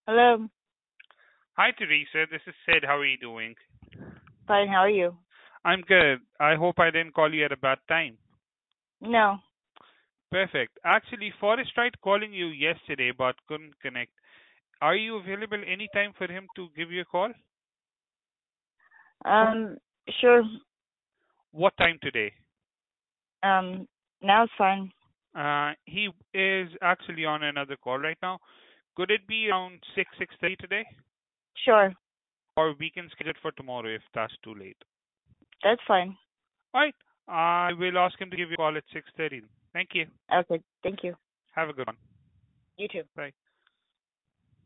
Hello. Hi, Teresa. This is Sid. How are you doing? Fine. How are you? I'm good. I hope I didn't call you at a bad time. No. Perfect. Actually, Forrest tried calling you yesterday but couldn't connect. Are you available anytime for him to give you a call? Um. Sure. What time today? Um. Now it's fine. He is actually on another call right now. Could it be around 6:30 today? Sure. Or we can schedule it for tomorrow if that's too late. That's fine. All right. I will ask him to give you a call at 6:30. Thank you. Okay. Thank you. Have a good one. You too. Bye.